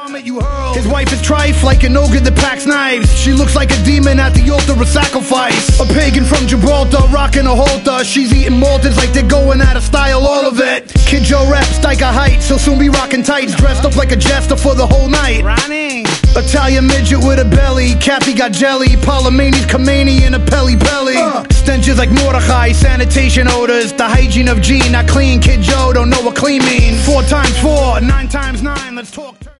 His wife is trife like an ogre that packs knives. She looks like a demon at the altar of sacrifice. A pagan from Gibraltar, rocking a halter. She's eating Maltons like they're going out of style, all of it. Kid Joe raps like a height, so soon be rocking tights. Dressed up like a jester for the whole night. Italian midget with a belly. Kathy got jelly. Palomani's Kamani in a pelly belly. Stenches like Mordechai, sanitation odors. The hygiene of Gene, not clean. Kid Joe don't know what clean means. 4 times 4, 9 times 9, let's talk.